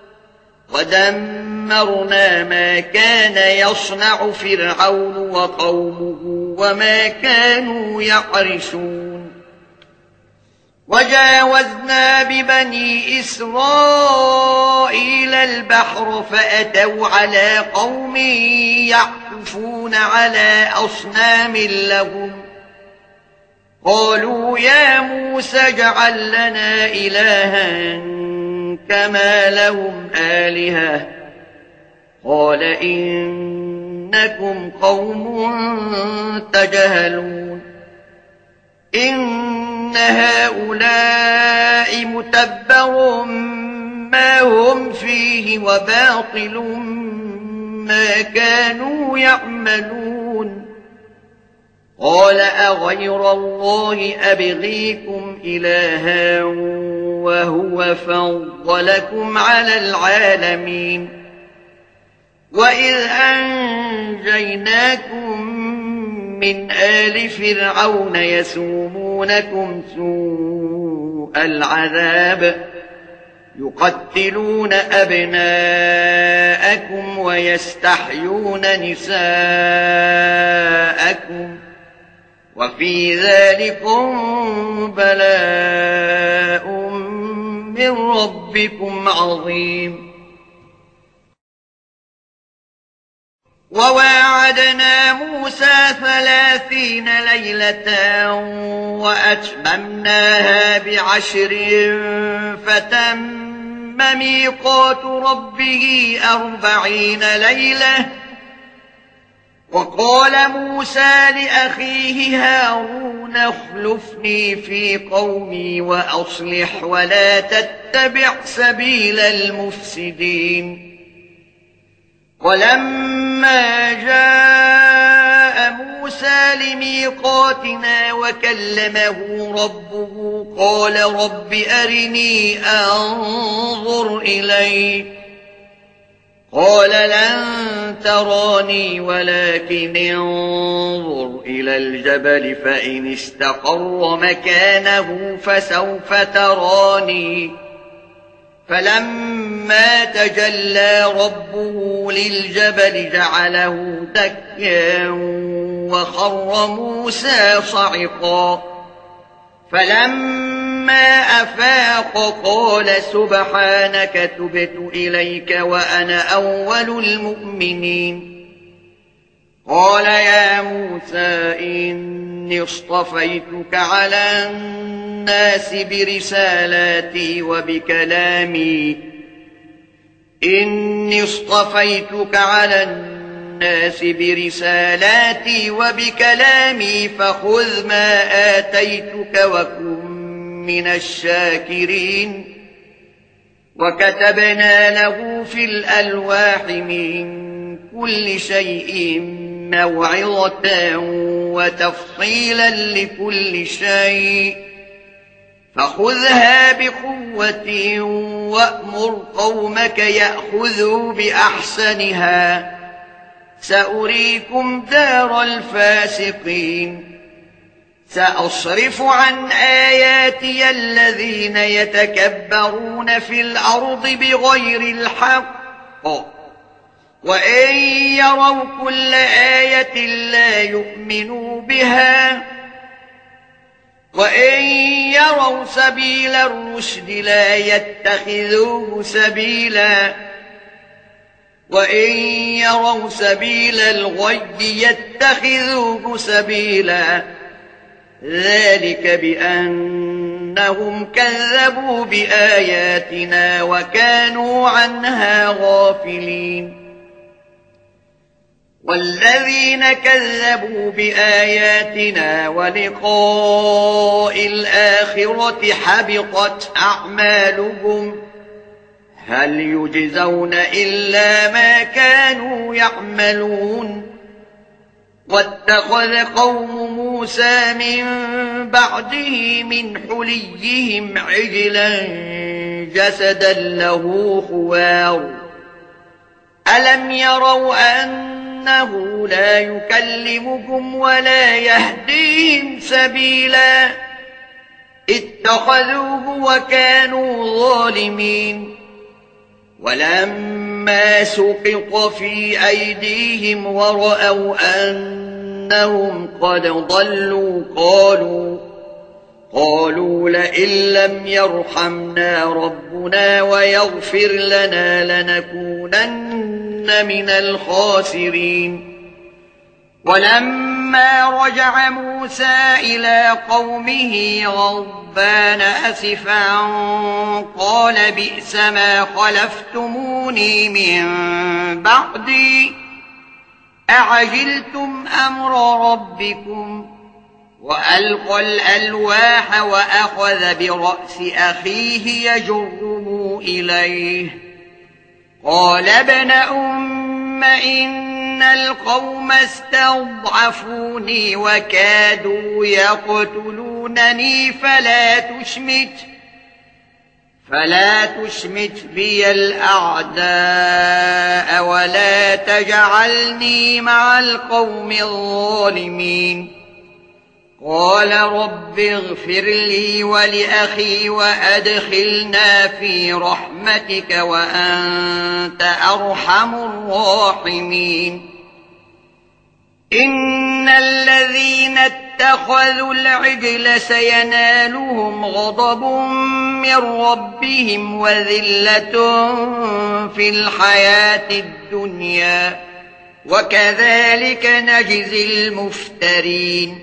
ودمرنا ما كان يصنع فرعون وقومه وما كانوا يحرسون وجاوزنا ببني إسرائيل البحر فأتوا على قوم يعكفون على أصنام لهم قالوا يا موسى اجعل لنا إلها كما لهم آلهة قال إنكم قوم تجهلون إن هؤلاء متبر ما هم فيه وباطل ما كانوا يعملون قال أغير الله أبغيكم إلها وهو فضلكم على العالمين وإذ أنجيناكم من آل فرعون يسومونكم سوء العذاب يقتلون أبناءكم ويستحيون نساءكم وفي ذلكم بلاء من ربكم عظيم وواعدنا موسى ثلاثين ليلة وأتممناها بعشر فتم ميقات ربه أربعين ليلة وقال موسى لأخيه هارون اخلفني في قومي وأصلح ولا تتبع سبيل المفسدين ولما جاء موسى لميقاتنا وكلمه ربه قال رب أرني أنظر إليك قال لن تراني ولكن انظر إلى الجبل فإن استقر مكانه فسوف تراني فلما تجلى ربه للجبل جعله دكا وخر موسى صعقا فلما أفاق قال سبحانك تبت إليك وأنا أول المؤمنين قال يا موسى إني اصطفيتك على الناس برسالاتي وبكلامي إني اصطفيتك على الناس برسالاتي وبكلامي فخذ ما آتيتك وكن من الشاكرين وكتبنا له في الألواح من كل شيء موعظة وتفصيلا لكل شيء فخذها بقوة وأمر قومك يأخذوا بأحسنها سأريكم دار الفاسقين سأصرف عن آياتي الذين يتكبرون في الأرض بغير الحق وإن يروا كل آية لا يؤمنوا بها وإن يروا سبيل الرشد لا يتخذوه سبيلا وإن يروا سبيل الغي يتخذوه سبيلا ذلك بأنهم كذبوا بآياتنا وكانوا عنها غافلين والذين كذبوا بآياتنا ولقاء الآخرة حبطت أعمالهم هل يجزون إلا ما كانوا يعملون واتخذ قوم موسى من بعده من حليهم عجلا جسدا له خوار ألم يروا أنه لا يكلمهم ولا يهديهم سبيلا اتخذوه وكانوا ظالمين ولما سقط في أيديهم ورأوا أنهم قد ضلوا قالوا قالوا لئن لم يرحمنا ربنا ويغفر لنا لنكونن من الخاسرين ولما رجع موسى إلى قومه غضبان أسفا قال بئس ما خلفتموني من بعدي أعجلتم أمر ربكم وألقى الألواح وأخذ برأس أخيه يجره إليه قال ابن أم إن القوم استضعفوني وكادوا يقتلونني فلا تشمت فلا تشمت بي الأعداء ولا تجعلني مع القوم الظالمين قال رب اغفر لي ولأخي وأدخلنا في رحمتك وأنت أرحم الراحمين إن الذين اتخذوا العجل سينالهم غضب من ربهم وذلة في الحياة الدنيا وكذلك نجزي المفترين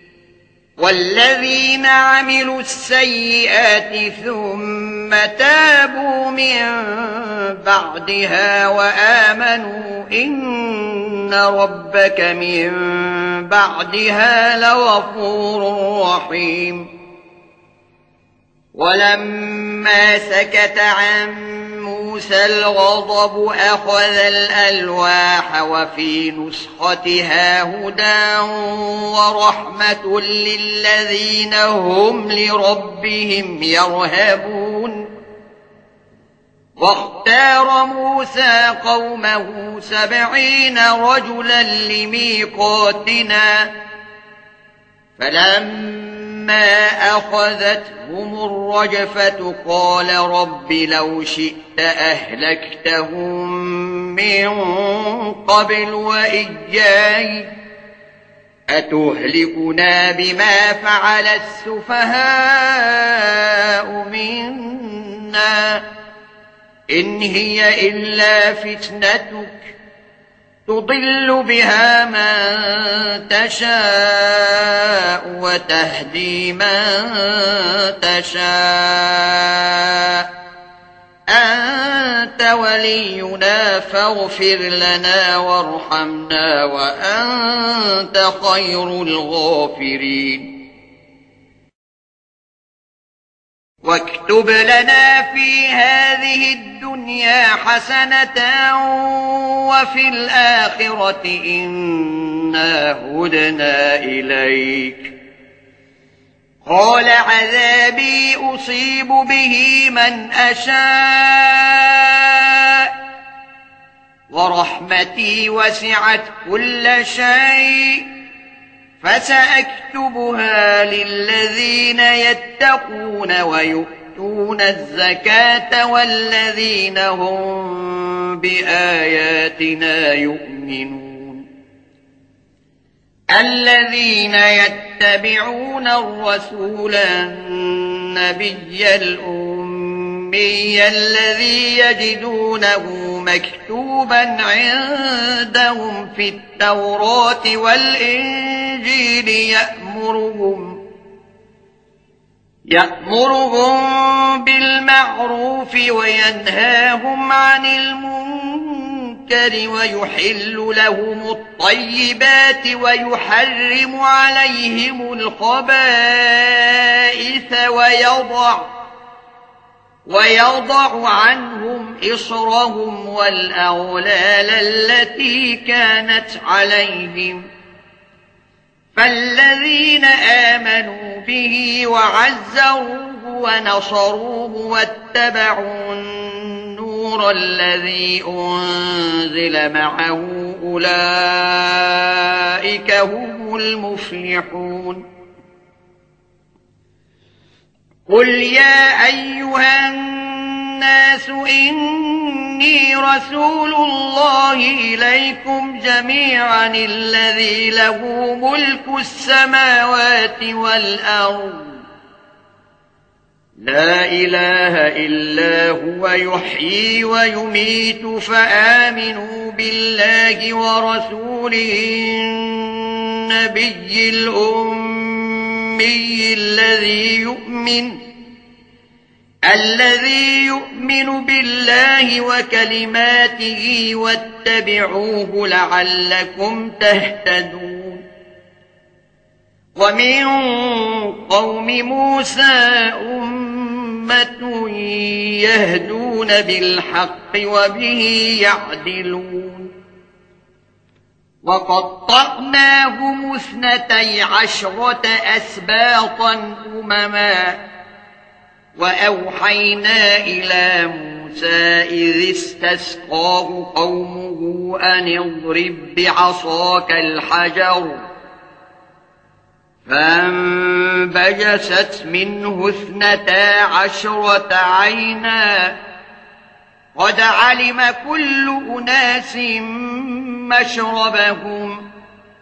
والذين عملوا السيئات ثم تابوا من بعدها وآمنوا إن ربك من بعدها لغفور رحيم ولما سكت عن موسى الغضب أخذ الألواح وفي نسختها هدى ورحمة للذين هم لربهم يرهبون واختار موسى قومه سبعين رجلا لميقاتنا فلما أخذتهم الرجفة قال رب لو شئت أهلكتهم من قبل وإياي أتهلكنا بما فعل السفهاء منا إن هي إلا فتنتك تضل بها من تشاء وتهدي من تشاء أنت ولينا فاغفر لنا وارحمنا وأنت خير الغافرين واكتب لنا في هذه الدنيا حسنة وفي الآخرة إنا هدنا إليك قال عذابي أصيب به من أشاء ورحمتي وسعت كل شيء فسأكتبها للذين يتقون ويؤتون الزكاة والذين هم بآياتنا يؤمنون الذين يتبعون الرسول النبي الأمي الذي يجدونه مكتوبا عندهم في التوراة والإنجيل يأمرهم يأمرهم بالمعروف وينهاهم عن المنكر ويحل لهم الطيبات ويحرم عليهم الخبائث ويضع ويضع عنهم إصرهم والأغلال التي كانت عليهم فالذين آمنوا به وعزروه ونصروه واتبعوا النور الذي أنزل معه أولئك هم المفلحون قل يا أيها الناس إني رسول الله إليكم جميعا الذي له ملك السماوات والأرض لا إله إلا هو يحيي ويميت فآمنوا بالله ورسوله النبي الأمي الذي يؤمن الذي يؤمن بالله وكلماته واتبعوه لعلكم تهتدون ومن قوم موسى أمة يهدون بالحق وبه يعدلون وقطعناهم اثنتي عشرة أسباطا أمما وأوحينا إلى موسى إذ استسقاه قومه أن اضرب بعصاك الحجر فانبجست منه اثنتا عشرة عينا قد علم كل أناس مشربهم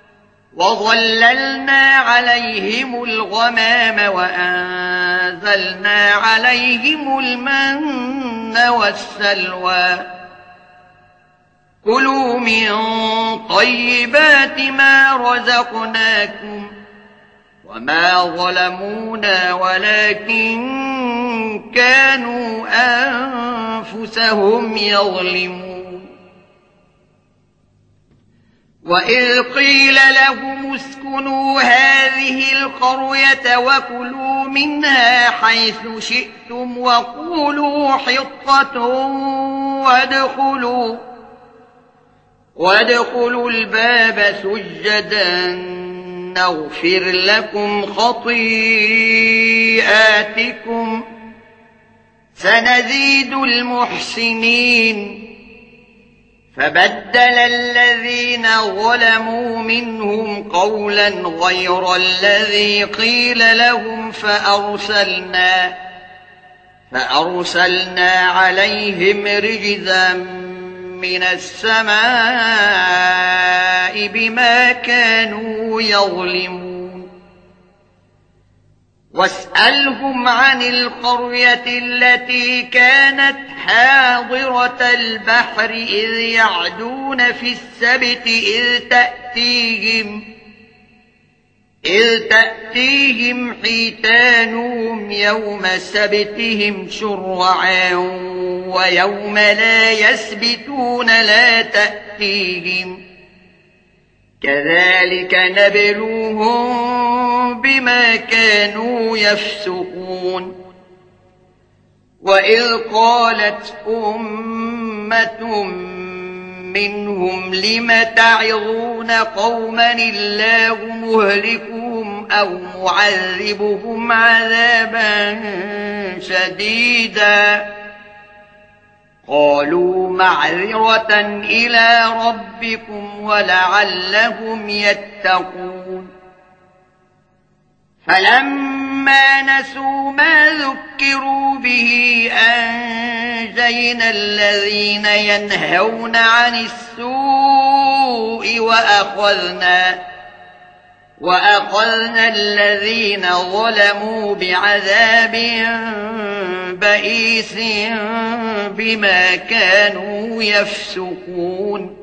وظللنا عليهم الغمام وأنزلنا عليهم المن والسلوى كلوا من طيبات ما رزقناكم وما ظلمونا ولكن كانوا أنفسهم يظلمون وإذ قيل لهم اسكنوا هذه القرية وكلوا منها حيث شئتم وقولوا حطة وادخلوا, وادخلوا الباب سجدا نغفر لكم خطيئاتكم سنزيد المحسنين. فبدل الذين ظلموا منهم قولا غير الذي قيل لهم فأرسلنا, فأرسلنا عليهم رجزا من السماء بما كانوا يظلمون. واسألهم عن القرية التي كانت حاضرة البحر إذ يعدون في السبت إذ تأتيهم, إذ تأتيهم حيتانهم يوم سبتهم شرعا ويوم لا يسبتون لا تأتيهم كذلك نبلوهم بما كانوا يفسقون. وإذ قالت أمة منهم لم تعظون قوما الله مهلكهم أو معذبهم عذابا شديدا قالوا معذرة إلى ربكم ولعلهم يتقون. فلما نسوا ما ذكروا به أنجينا الذين ينهون عن السوء وأخذنا, وأخذنا الذين ظلموا بعذاب بئيس بما كانوا يفسقون.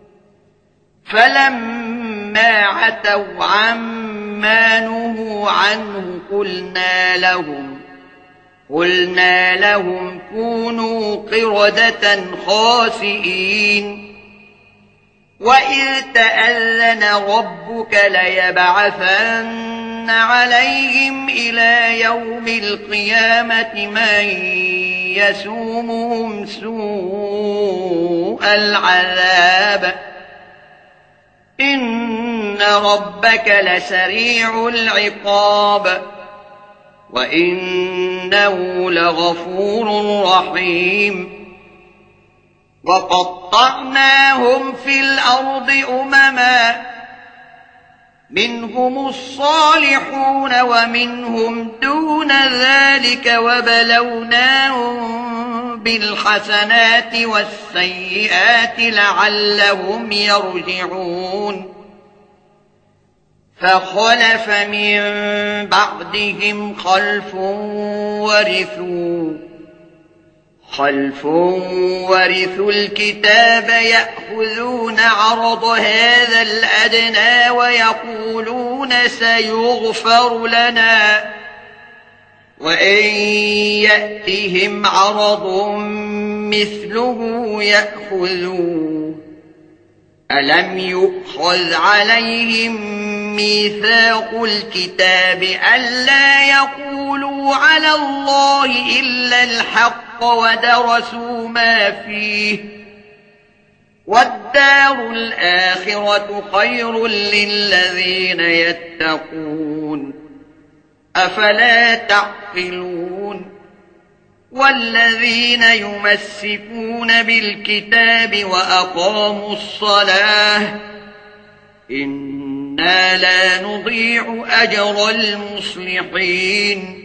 فلما عتوا عما نهوا عنه قلنا لهم, قلنا لهم كونوا قردة خاسئين. وإذ تأذن ربك ليبعثن عليهم إلى يوم القيامة من يسومهم سوء العذاب إن ربك لسريع العقاب وإنه لغفور رحيم. وقطعناهم في الأرض أمما منهم الصالحون ومنهم دون ذلك وبلوناهم بالحسنات والسيئات لعلهم يرجعون. فخلف من بعدهم خلف ورثوا خلف ورثوا الكتاب يأخذون عرض هذا الأدنى ويقولون سيغفر لنا وإن يأتهم عرض مثله يأخذوه. ألم يؤخذ عليهم ميثاق الكتاب ألا يقولوا على الله إلا الحق ودرسوا ما فيه والدار الآخرة خير للذين يتقون أفلا تعقلون. والذين يمسكون بالكتاب وأقاموا الصلاة إنا لا نضيع أجر المصلحين.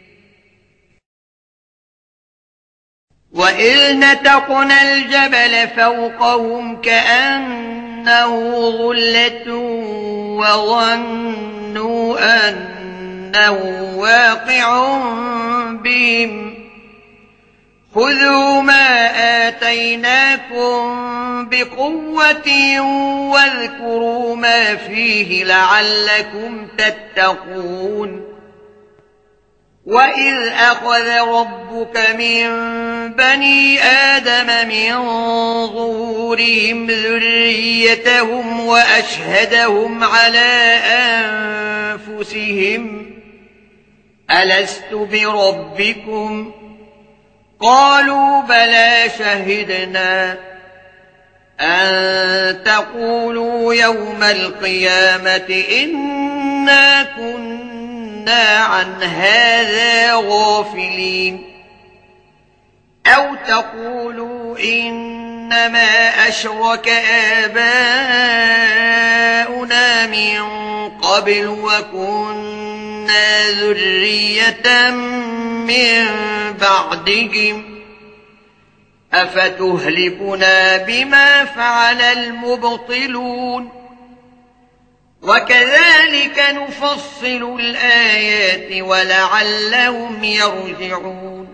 وإذ نتقنا الجبل فوقهم كأنه ظلة وظنوا أنه واقع بهم خذوا ما آتيناكم بقوة واذكروا ما فيه لعلكم تتقون. وإذ أخذ ربك من بني آدم من ظهورهم ذريتهم وأشهدهم على أنفسهم ألست بربكم قالوا بلى شهدنا أن تقولوا يوم القيامة إنا كنا عن هذا غافلين أو تقولوا إنما أشرك آباؤنا من قبل وكنا ذرية من بعدهم أفتهلكنا بما فعل المبطلون وكذلك نفصل الآيات ولعلهم يرجعون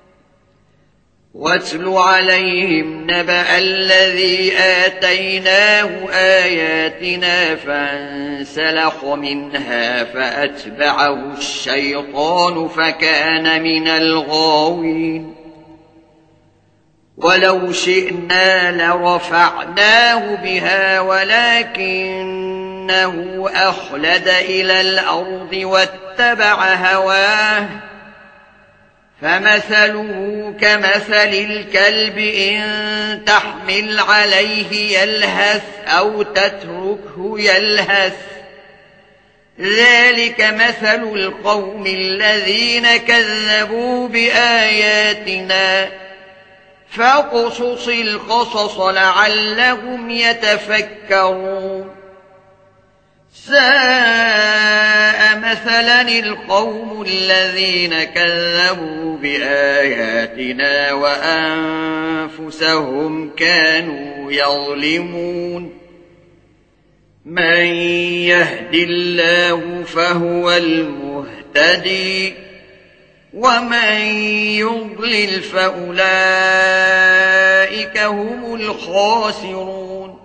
واتل عليهم نبأ الذي آتيناه آياتنا فانسلخ منها فأتبعه الشيطان فكان من الغاوين ولو شئنا لرفعناه بها ولكنه أخلد إلى الأرض واتبع هواه فمثله كمثل الكلب إن تحمل عليه يلهث أو تتركه يلهث ذلك مثل القوم الذين كذبوا بآياتنا فاقصص القصص لعلهم يتفكرون ساء مثلا القوم الذين كذبوا بآياتنا وأنفسهم كانوا يظلمون من يهد الله فهو المهتدي ومن يضلل فأولئك هم الخاسرون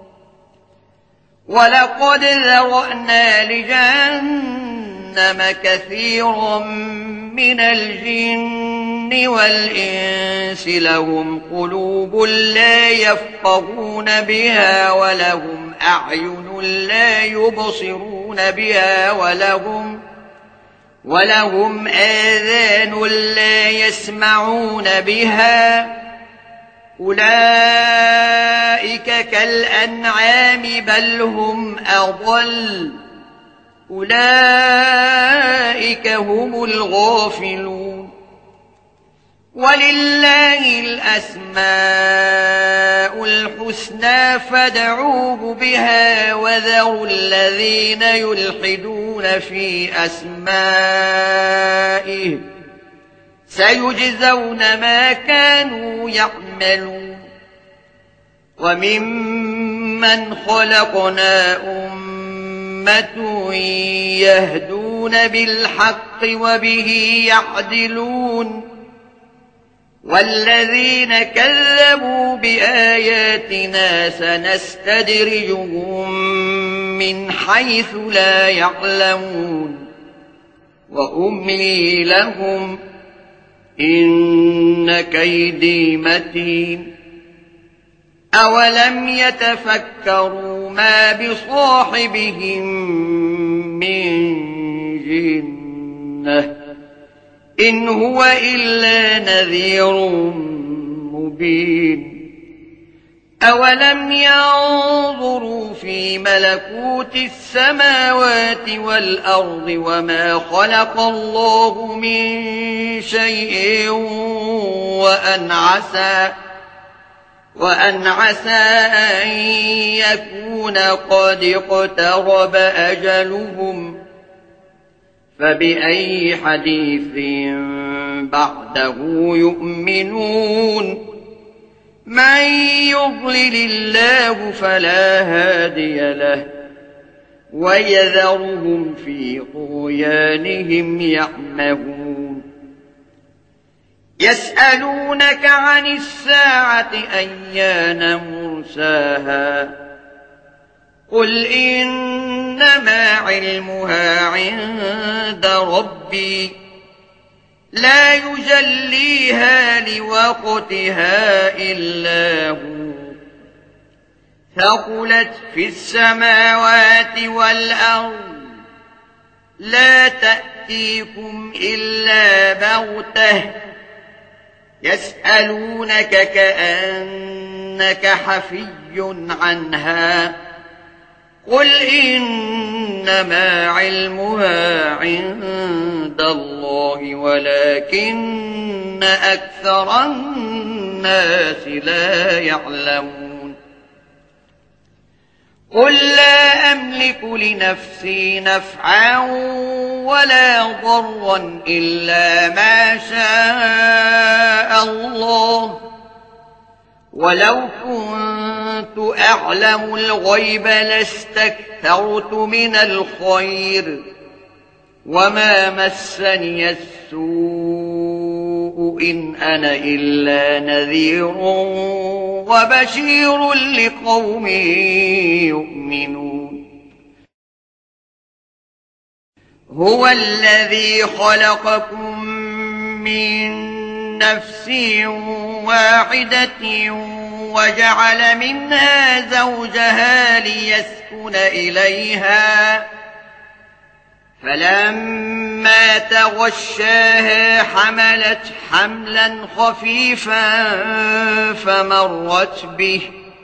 ولقد ذرأنا لجهنم كثيرا من الجن والإنس لهم قلوب لا يفقهون بها ولهم أعين لا يبصرون بها ولهم ولهم آذان لا يسمعون بها أولئك كالأنعام بل هم أضل أولئك هم الغافلون ولله الأسماء الحسنى فادعوه بها وذروا الذين يلحدون في أسمائه سيجزون ما كانوا يعملون وممن خلقنا أمة يهدون بالحق وبه يعدلون والذين كذبوا بآياتنا سنستدرجهم من حيث لا يعلمون وأملي لهم إن كيدي متين أولم يتفكروا ما بصاحبهم من جنة إن هو إلا نذير مبين أولم ينظروا في ملكوت السماوات والأرض وما خلق الله من شيء وأن عسى وأن عسى أن يكون قد اقترب أجلهم فبأي حديث بعده يؤمنون من يضلل الله فلا هادي له ويذرهم في طغيانهم يعمهون يسألونك عن الساعة أيان مرساها قل إنما علمها عند ربي لا يجليها لوقتها إلا هو ثقلت في السماوات والأرض لا تأتيكم إلا بغتة يسألونك كأنك حفي عنها قل إنما علمها عند الله ولكن أكثر الناس لا يعلمون قل لا أملك لنفسي نفعا ولا ضرا إلا ما شاء الله ولو كنت أعلم الغيب لاستكثرت من الخير وما مسني السوء إن أنا إلا نذير وبشير لقوم يؤمنون هو الذي خلقكم من نفس واحدة وجعل منها زوجها ليسكن إليها فلما تغشاها حملت حملا خفيفا فمرت به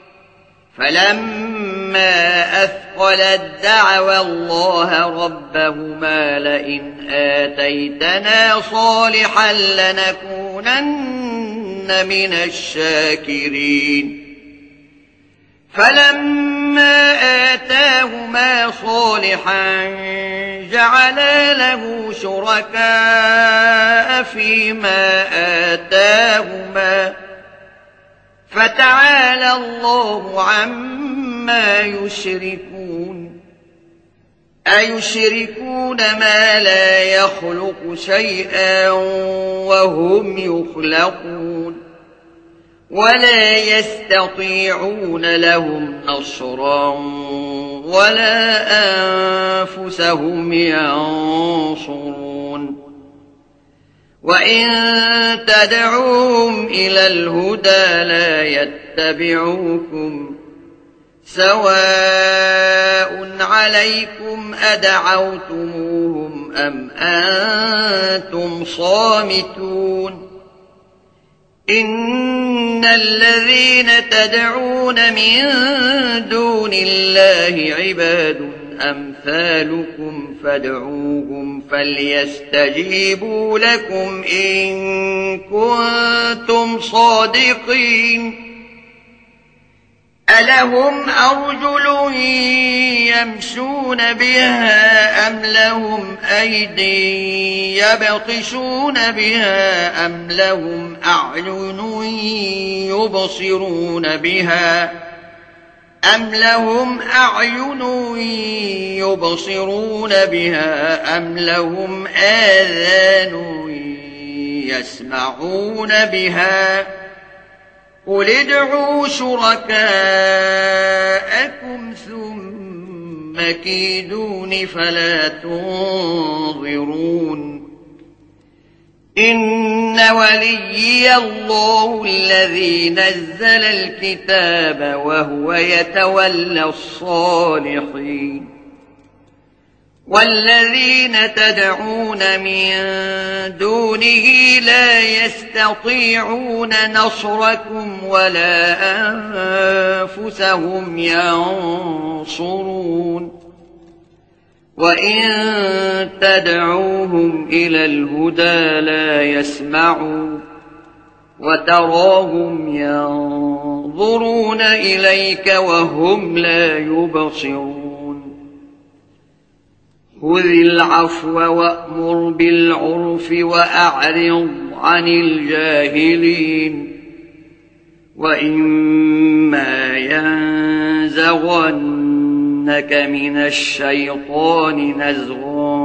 فلما أثقلت دعوى الله ربهما لئن آتيتنا صالحا لنكونن من الشاكرين فلما آتاهما صالحا جعلا له شركاء فيما آتاهما فتعالى الله عما يشركون أيشركون ما لا يخلق شيئا وهم يخلقون ولا يستطيعون لهم نصرا ولا أنفسهم ينصرون وإن تدعوهم إلى الهدى لا يتبعوكم سواء عليكم أدعوتموهم أم أنتم صامتون إن الذين تدعون من دون الله عباد أمثالكم فادعوهم فليستجيبوا لكم إن كنتم صادقين ألهم أرجل يمشون بها أم لهم أيدي يبطشون بها أم لهم أعين يبصرون بها أم لهم أعين يبصرون بها أم لهم آذان يسمعون بها قل ادعوا شركاءكم ثم كيدون فلا تنظرون إن وليي الله الذي نزل الكتاب وهو يتولى الصالحين والذين تدعون من دونه لا يستطيعون نصركم ولا أنفسهم ينصرون وإن تدعوهم إلى الهدى لا يسمعوا وتراهم ينظرون إليك وهم لا يبصرون خذ العفو وأمر بالعرف وأعرض عن الجاهلين وإما ينزغنك من الشيطان نزغ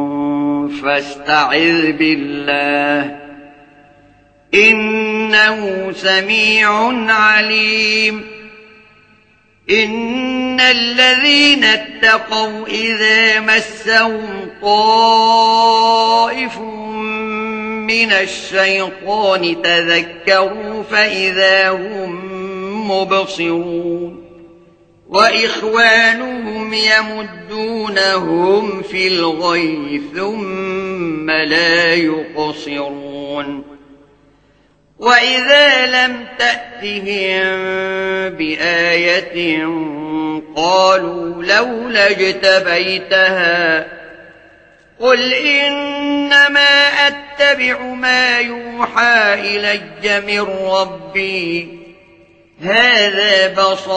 فاستعذ بالله إنه سميع عليم إن الذين اتقوا إذا مسهم طائف من الشيطان تذكروا فإذا هم مبصرون وإخوانهم يمدونهم في الغي ثم لا يقصرون وإذا لم تأتهم بآية قالوا لولا اجتبيتها قل إنما أتبع ما يوحى إلي من ربي هذا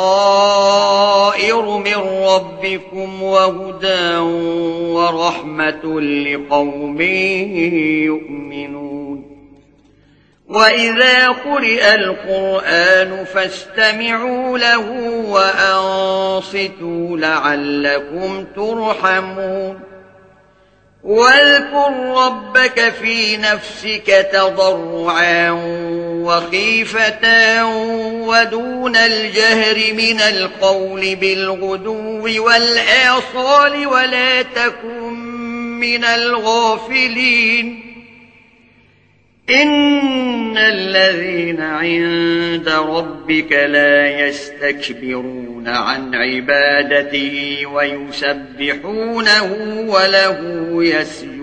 بصائر من ربكم وهدى ورحمة لقوم يؤمنون وإذا قرئ القرآن فاستمعوا له وأنصتوا لعلكم ترحمون واذكر ربك في نفسك تضرعا وخيفة ودون الجهر من القول بالغدو والآصال ولا تكن من الغافلين إن الذين عند ربك لا يستكبرون عن عبادته ويسبحونه وله يسجدون